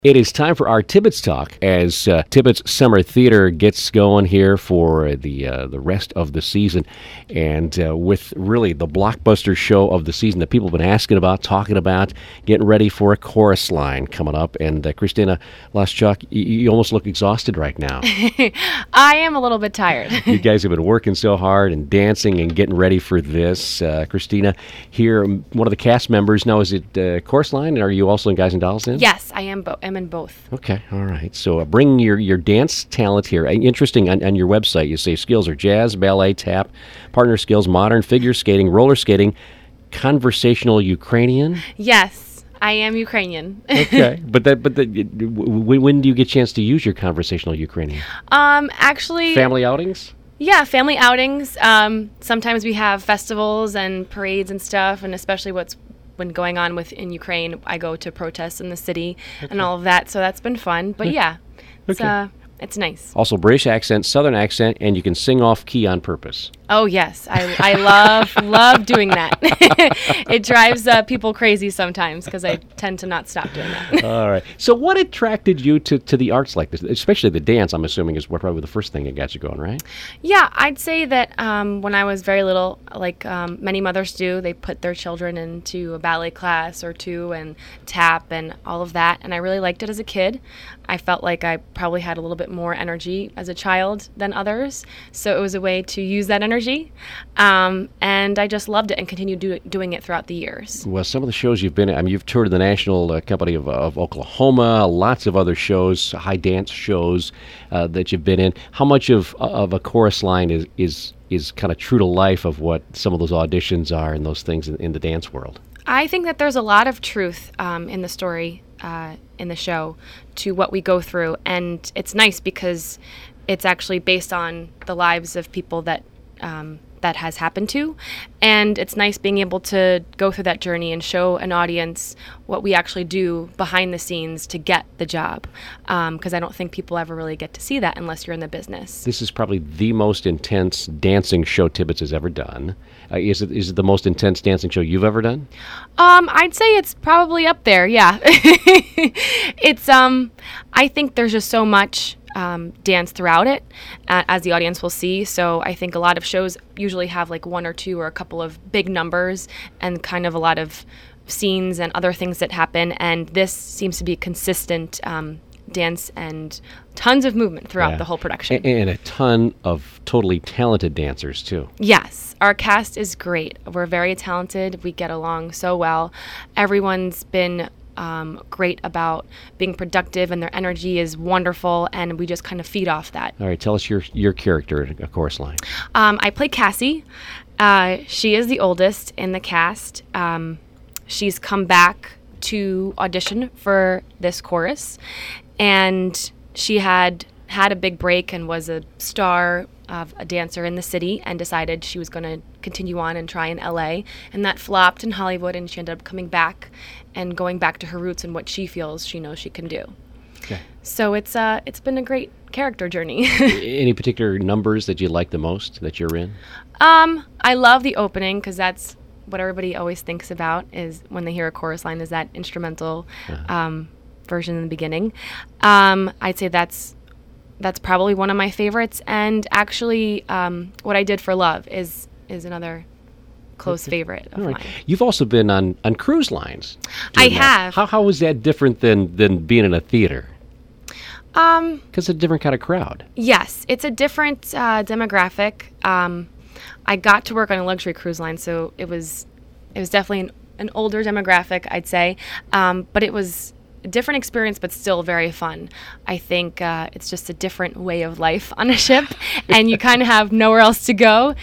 It is time for our Tibbetts Talk as Tibbetts Summer Theater gets going here for the rest of the season, and with really the blockbuster show of the season that people have been asking about, talking about, getting ready for a chorus line coming up. And Christina Laschuk, you almost look exhausted right now. I am a little bit tired. You guys have been working so hard and dancing and getting ready for this. Christina, here, one of the cast members. Now, is it chorus line? And are you also in Guys and Dolls then? Yes, I am. I'm in both. Okay, all right. So bring your dance talent here. Interesting, on your website you say skills are jazz, ballet, tap, partner skills, modern, figure skating, roller skating, conversational Ukrainian. Yes, I am Ukrainian. Okay, when do you get a chance to use your conversational Ukrainian? Actually, family outings. Yeah, family outings. Sometimes we have festivals and parades and stuff, and especially what's been going on in Ukraine, I go to protests in the city and all of that, so that's been fun. But yeah, it's nice. Also, British accent, Southern accent, and you can sing off key on purpose. Oh yes, I love doing that. It drives people crazy sometimes because I tend to not stop doing that. All right. So what attracted you to the arts like this, especially the dance? I'm assuming is probably the first thing that got you going, right? Yeah, I'd say that when I was very little, like many mothers do, they put their children into a ballet class or two and tap and all of that, and I really liked it as a kid. I felt like I probably had a little bit more energy as a child than others, so it was a way to use that energy. And I just loved it and continued doing it throughout the years. Well, some of the shows you've been in, you've toured the National Company of Oklahoma, lots of other shows, high dance shows that you've been in. How much of a chorus line is kind of true to life of what some of those auditions are and those things in the dance world? I think that there's a lot of truth in the story, in the show, to what we go through. And it's nice because it's actually based on the lives of people that has happened to, and it's nice being able to go through that journey and show an audience what we actually do behind the scenes to get the job, because I don't think people ever really get to see that unless you're in the business. This is probably the most intense dancing show Tibbetts has ever done. Is it the most intense dancing show you've ever done? I'd say it's probably up there, yeah. It's I think there's just so much dance throughout it, as the audience will see. So I think a lot of shows usually have like one or two or a couple of big numbers and kind of a lot of scenes and other things that happen. And this seems to be consistent dance and tons of movement throughout the whole production. And a ton of totally talented dancers, too. Yes. Our cast is great. We're very talented. We get along so well. Everyone's been great about being productive, and their energy is wonderful, and we just kind of feed off that. All right, tell us your character in a chorus line. I play Cassie. She is the oldest in the cast. She's come back to audition for this chorus, and she had a big break and was a star of a dancer in the city and decided she was going to continue on and try in LA, and that flopped in Hollywood, and she ended up coming back and going back to her roots and what she feels she knows she can do. Okay. So it's been a great character journey. Any particular numbers that you like the most that you're in? I love the opening because that's what everybody always thinks about is when they hear a chorus line is that instrumental version in the beginning. I'd say that's probably one of my favorites, and actually What I Did for Love is another close favorite of mine. You've also been on cruise lines. I have. How is that different than being in a theater? Because it's a different kind of crowd. Yes, it's a different demographic. I got to work on a luxury cruise line, so it was definitely an older demographic, I'd say, but it was a different experience, but still very fun. I think it's just a different way of life on a ship, and you kind of have nowhere else to go.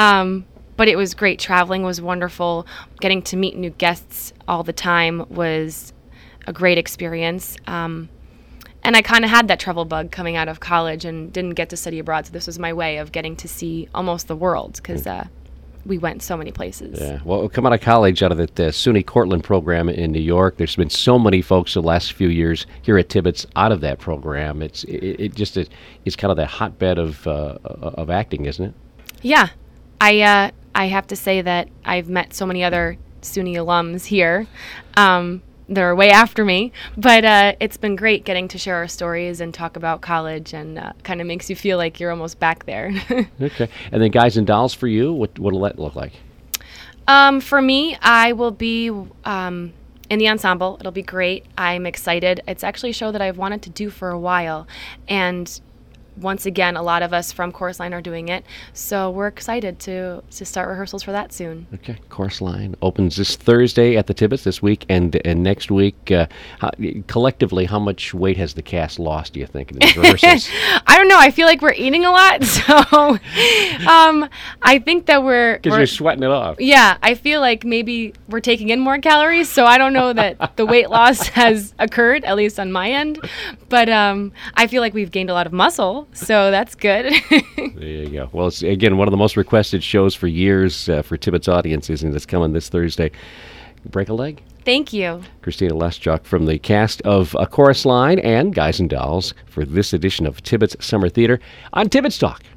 But it was great. Traveling was wonderful. Getting to meet new guests all the time was a great experience. And I kind of had that travel bug coming out of college and didn't get to study abroad, so this was my way of getting to see almost the world because we went so many places. Yeah. Well, come out of college, out of the SUNY Cortland program in New York, there's been so many folks the last few years here at Tibbetts out of that program. It's kind of that hotbed of acting, isn't it? Yeah. I have to say that I've met so many other SUNY alums here. they're way after me. But it's been great getting to share our stories and talk about college, and kind of makes you feel like you're almost back there. Okay. And then Guys and Dolls for you, what'll that look like? For me, I will be in the ensemble. It'll be great. I'm excited. It's actually a show that I've wanted to do for a while. And once again, a lot of us from Chorus Line are doing it. So we're excited to start rehearsals for that soon. Okay. Chorus Line opens this Thursday at the Tibbetts this week and next week. Collectively, how much weight has the cast lost, do you think, in these rehearsals? I don't know. I feel like we're eating a lot. So I think that Because you're sweating it off. Yeah, I feel like maybe we're taking in more calories, so I don't know that the weight loss has occurred, at least on my end. But I feel like we've gained a lot of muscle, so that's good. There you go. Well, it's, again, one of the most requested shows for years for Tibbetts audiences, and it's coming this Thursday. Break a leg? Thank you. Christina Leschuk from the cast of A Chorus Line and Guys and Dolls for this edition of Tibbetts Summer Theater on Tibbetts Talk.